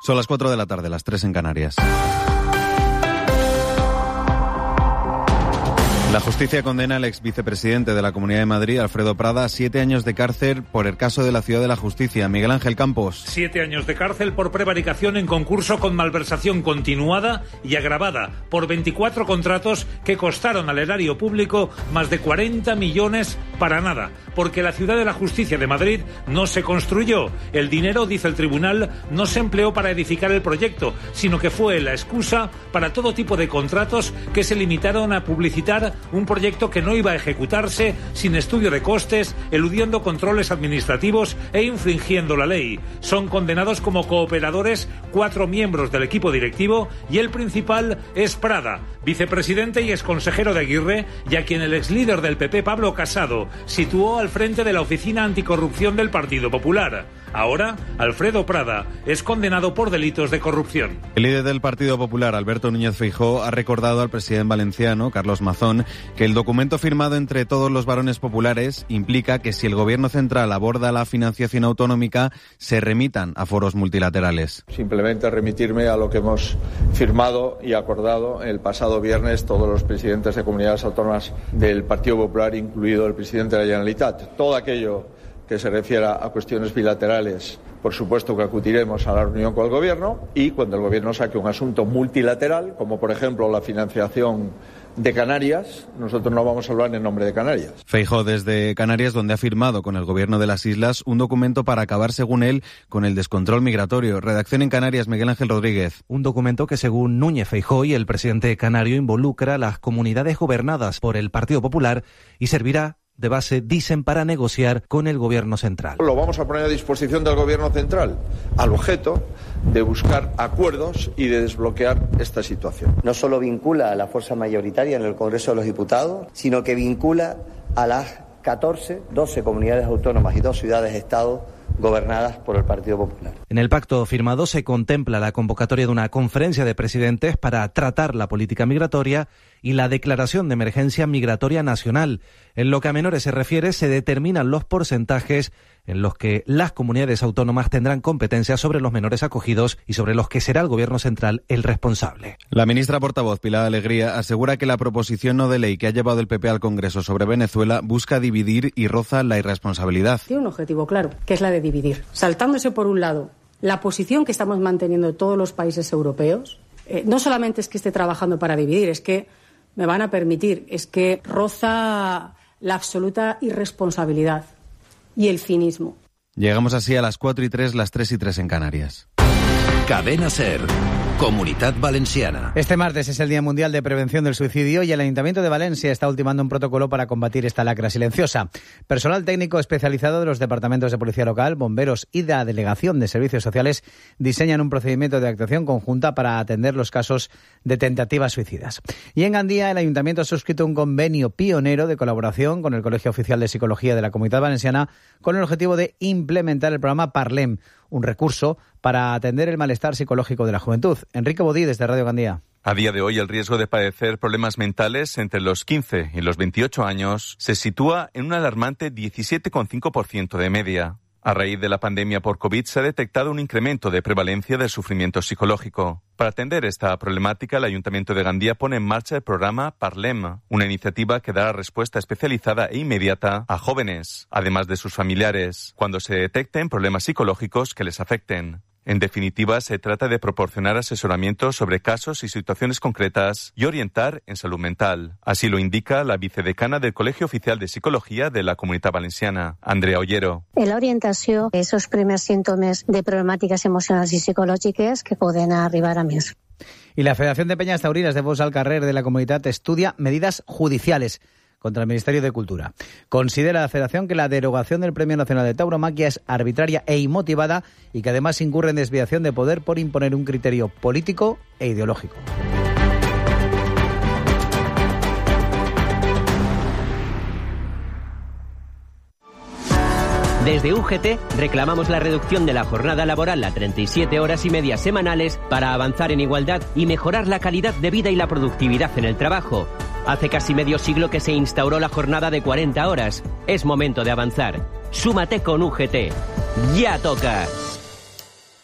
Son las 4 de la tarde, las 3 en Canarias. La justicia condena al ex vicepresidente de la Comunidad de Madrid, Alfredo Prada, a 7 años de cárcel por el caso de la Ciudad de la Justicia. Miguel Ángel Campos. 7 años de cárcel por prevaricación en concurso con malversación continuada y agravada por 24 contratos que costaron al erario público más de 40 millones para nada. Porque la Ciudad de la Justicia de Madrid no se construyó. El dinero, dice el tribunal, no se empleó para edificar el proyecto, sino que fue la excusa para todo tipo de contratos que se limitaron a publicitar un proyecto que no iba a ejecutarse sin estudio de costes, eludiendo controles administrativos e infringiendo la ley. Son condenados como cooperadores 4 miembros del equipo directivo y el principal es Prada, vicepresidente y exconsejero de Aguirre, y a quien el exlíder del PP, Pablo Casado, situó al frente de la Oficina Anticorrupción del Partido Popular. Ahora, Alfredo Prada es condenado por delitos de corrupción. El líder del Partido Popular, Alberto Núñez Feijóo, ha recordado al presidente valenciano, Carlos Mazón, que el documento firmado entre todos los varones populares implica que si el Gobierno central aborda la financiación autonómica, se remitan a foros multilaterales. Simplemente remitirme a lo que hemos firmado y acordado el pasado viernes todos los presidentes de comunidades autónomas del Partido Popular, incluido el presidente de la Generalitat. Todo aquello que se refiera a cuestiones bilaterales, por supuesto que acudiremos a la reunión con el Gobierno, y cuando el Gobierno saque un asunto multilateral, como por ejemplo la financiación de Canarias, nosotros no vamos a hablar en nombre de Canarias. Feijóo desde Canarias, donde ha firmado con el Gobierno de las Islas un documento para acabar, según él, con el descontrol migratorio. Redacción en Canarias, Miguel Ángel Rodríguez. Un documento que, según Núñez Feijóo y el presidente canario, involucra a las comunidades gobernadas por el Partido Popular y servirá de base, dicen, para negociar con el Gobierno central. Lo vamos a poner a disposición del Gobierno central, al objeto de buscar acuerdos y de desbloquear esta situación. No solo vincula a la fuerza mayoritaria en el Congreso de los Diputados, sino que vincula a las 12 comunidades autónomas y 2 ciudades-estado gobernadas por el Partido Popular. En el pacto firmado se contempla la convocatoria de una conferencia de presidentes para tratar la política migratoria y la declaración de emergencia migratoria nacional. En lo que a menores se refiere, se determinan los porcentajes en los que las comunidades autónomas tendrán competencias sobre los menores acogidos y sobre los que será el Gobierno central el responsable. La ministra portavoz, Pilar Alegría, asegura que la proposición no de ley que ha llevado el PP al Congreso sobre Venezuela busca dividir y roza la irresponsabilidad. Tiene un objetivo claro, que es la de dividir. Saltándose por un lado la posición que estamos manteniendo todos los países europeos, no solamente es que esté trabajando para dividir, es que me van a permitir, es que roza la absoluta irresponsabilidad y el cinismo. Llegamos así a las 4:03, las 3:03 en Canarias. Cadena SER. Comunitat Valenciana. Este martes es el Día Mundial de Prevención del Suicidio y el Ayuntamiento de Valencia está ultimando un protocolo para combatir esta lacra silenciosa. Personal técnico especializado de los departamentos de Policía Local, Bomberos y de la Delegación de Servicios Sociales diseñan un procedimiento de actuación conjunta para atender los casos de tentativas suicidas. Y en Gandía, el Ayuntamiento ha suscrito un convenio pionero de colaboración con el Colegio Oficial de Psicología de la Comunidad Valenciana con el objetivo de implementar el programa Parlem, un recurso para atender el malestar psicológico de la juventud. Enrique Bodí, desde Radio Gandía. A día de hoy, el riesgo de padecer problemas mentales entre los 15 y los 28 años se sitúa en un alarmante 17,5% de media. A raíz de la pandemia por COVID se ha detectado un incremento de prevalencia del sufrimiento psicológico. Para atender esta problemática, el Ayuntamiento de Gandía pone en marcha el programa Parlem, una iniciativa que dará respuesta especializada e inmediata a jóvenes, además de sus familiares, cuando se detecten problemas psicológicos que les afecten. En definitiva, se trata de proporcionar asesoramiento sobre casos y situaciones concretas y orientar en salud mental. Así lo indica la vicedecana del Colegio Oficial de Psicología de la Comunitat Valenciana, Andrea Ollero. En l'orientació, esos primers símptomes de problemàtiques emocionals i psicològiques que poden arribar a més. Y la Federación de Peñas Taurinas de Voz al Carrer de la Comunitat estudia medidas judiciales contra el Ministerio de Cultura. Considera la Federación que la derogación del Premio Nacional de Tauromaquia es arbitraria e inmotivada y que además incurre en desviación de poder por imponer un criterio político e ideológico. Desde UGT reclamamos la reducción de la jornada laboral a 37 horas y media semanales para avanzar en igualdad y mejorar la calidad de vida y la productividad en el trabajo. Hace casi medio siglo que se instauró la jornada de 40 horas. Es momento de avanzar. Súmate con UGT. ¡Ya toca!